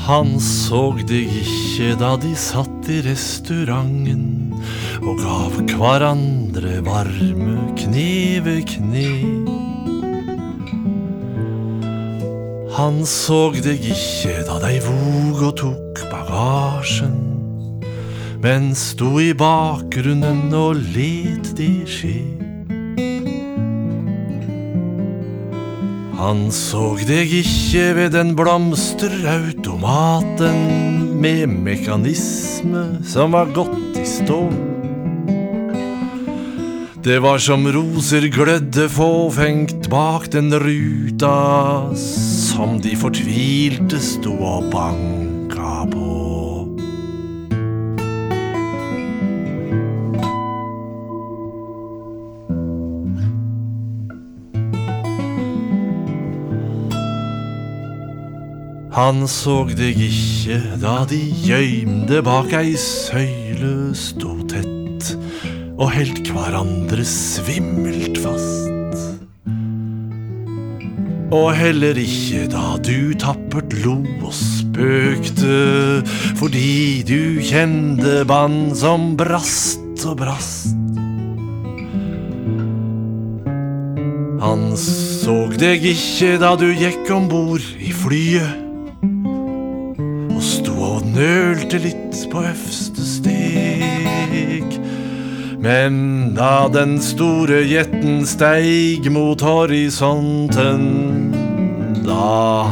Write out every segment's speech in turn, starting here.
Han såg deg ikke da de satt I restauranten og gav hverandre varme kne ved kne. Han såg deg ikke da de våg og tok bagasjen, men sto I bakgrunnen og let de skje. Han såg deg ikke ved den blomsterautomaten med mekanisme som var gått I stå. Det var som roser glødde fåfengt bak den ruta som de fortvilte sto og banka på. Han såg deg ikke da de gjøymde bak ei søyle sto tett og helt hverandre svimmelt fast. Og heller ikke da du tappert lo og spøkte fordi du kjente band som brast og brast. Han såg deg ikke da du gikk ombord I flyet og sto og nølte litt på øverste steg. Men da den store jetten steig mot horisonten, da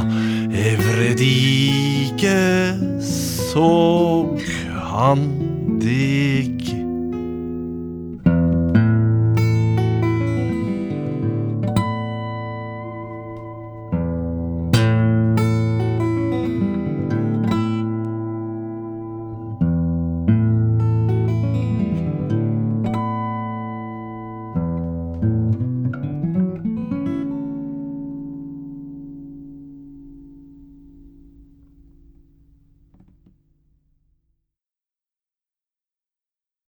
Evredike såg han deg.